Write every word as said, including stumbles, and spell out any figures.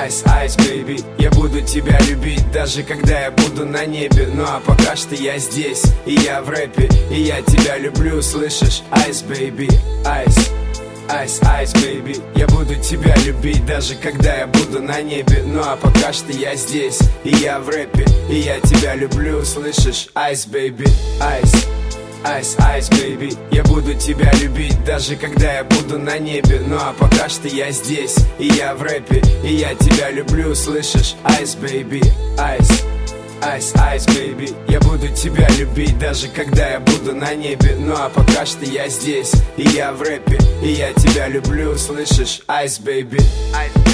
Ice, ice, baby, я буду тебя любить, даже когда я буду на небе. Ну а пока что я здесь, и я в рэпе, и я тебя люблю, слышишь? Ice, baby, ice, ice, ice, baby, я буду тебя любить, даже когда я буду на небе. Ну а пока что я здесь, и я в рэпе, и я тебя люблю, слышишь? Ice, baby, ice, ice, ice, baby, я буду тебя любить, даже когда я буду на небе. Ну а пока что я здесь, и я в рэпе, и я тебя люблю, слышишь? Ice, baby, ice, ice, ice, baby, я буду тебя любить, даже когда я буду на небе. Ну а пока что я здесь, и я в рэпе, и я тебя люблю, слышишь? Ice, baby, ice.